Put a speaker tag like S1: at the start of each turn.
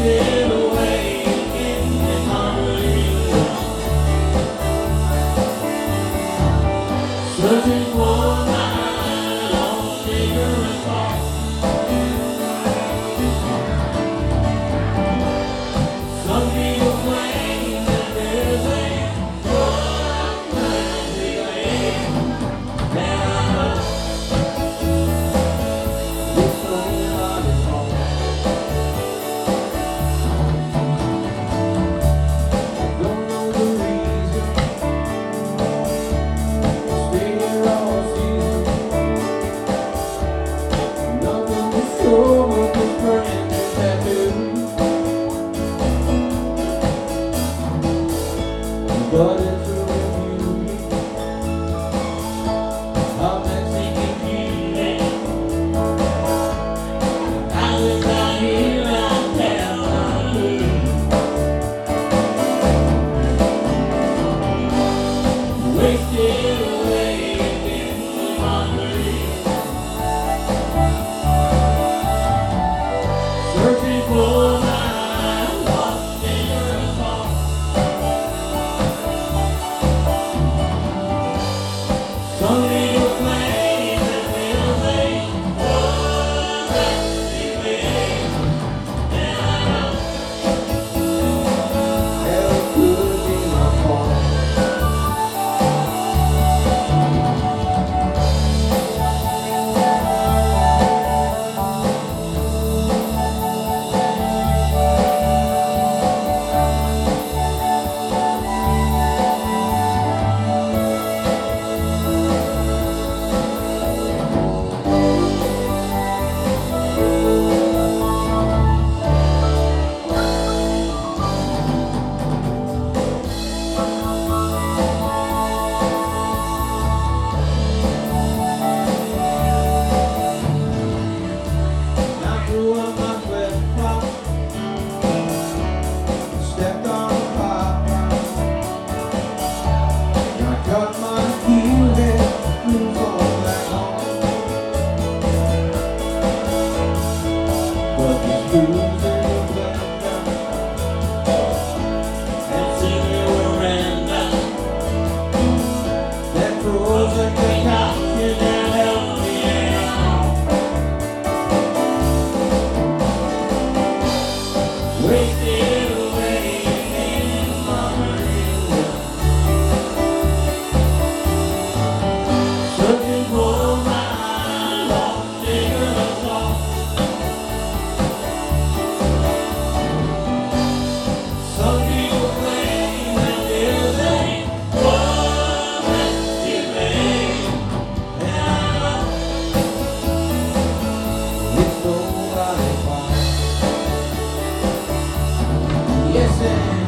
S1: wasted away in memory, searching for my lost cigarette box. Some people claim that there's a permanent delay, and I know it's so not at all. Don't know the reason, stay here all season. Nothing to show but this brand new tattoo. But it's a beauty of Mexican beauty. I was out here out there wasted away in memory, searching for my lost cigarette box. Some people claim that there's a permanent delay, and I know it could be my fault. I grew up my flip flop, stepped on a pop rock. I cut my heel head loose all back home. But these blues in the blender and singing Miranda, that frozen concoction that helped me out. Wasted away in memory, searching for my lost cigarette box. Some people claim that there's a permanent delay, and I know it's nobody's fault. Yes, and